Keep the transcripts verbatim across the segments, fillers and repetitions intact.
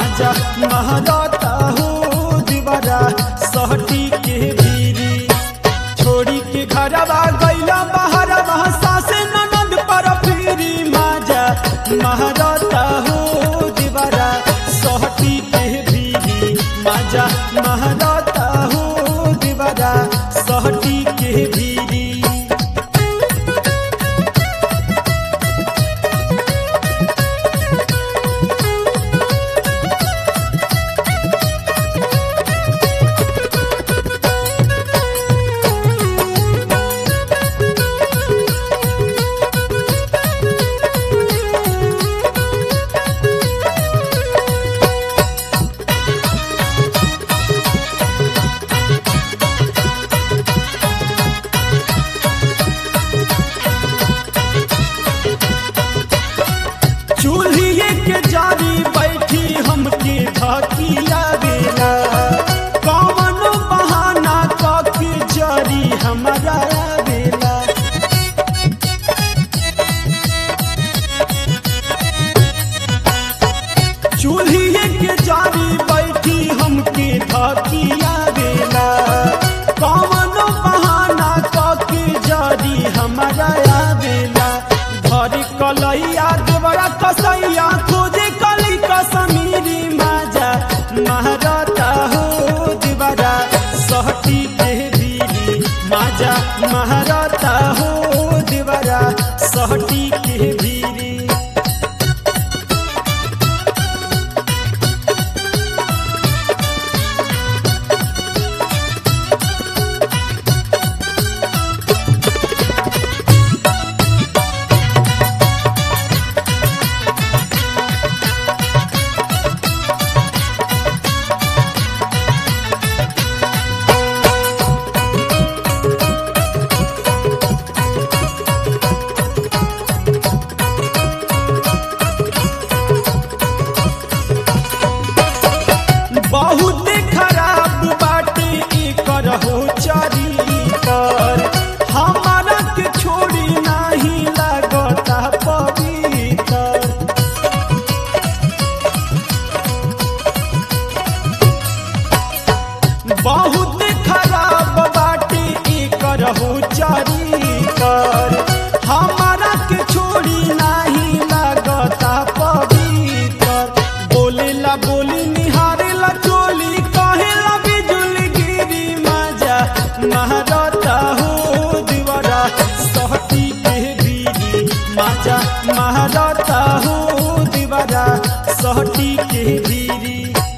माजा महरता हो दीवारा सहटी के भीरी छोड़ी के घरवा गैला बहरवा सासे ननद पर फिरी माजा महरता हो दीवारा सहटी के भीरी माजा महरता हो दीवारा सहटी के भीरी चूल्हिए के जारी बैठी हमके धकिया बेला कौनो बहाना कके जरी हमारा बेला चूल्हिए के जारी बैठी हमके धकिया बेला कौनो बहाना कके जरी हमारा बेला घरी कलैया देवरा कसैया खोजे कली कसमीरी माजा महरता हो दीवारा सहटी के भीरी माजा महरता हो दीवारा सहटी के भीरी बहुत खराब बाटे एकर हो चरितर हमारा के छोड़ी नहीं लागता पवित्र बहुत खराब बाटे एकर हो चरितर हमारा के छोड़ी नहीं लागता पवित्र बोलेला बोली निहारेला चोली कहेला बिजुली गिरी माजा महरता हो दीवारा सहटी के भीरी माजा महरता हो दीवारा सहटी के भीरी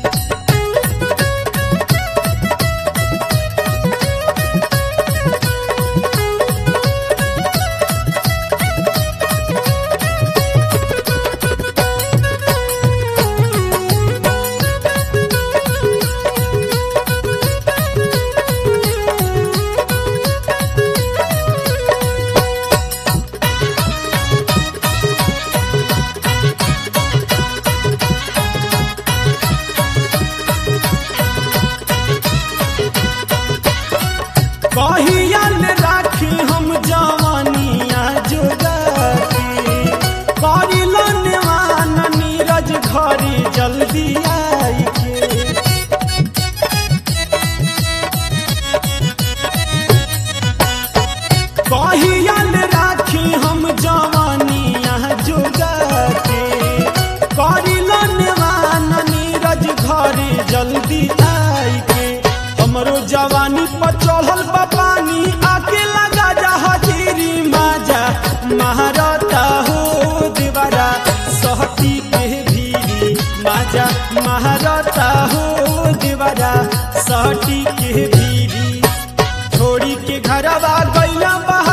कहिया ले राखी हम जवानिया जोगाती करिल नेवान नीरज घरी जल्दी आई के कहिया ले राखी हम जवानिया जोगाती करिल नेवान नीरज घरी जल्दी आई के हमरो जवानी पर चढ़ल बा पानी आके लगा जा हजीरी माजा महरता हो दीवारा सहटी के भीरी माजा महरता हो दीवारा सहटी के भीरी छोड़ी के घरवा गैला बहा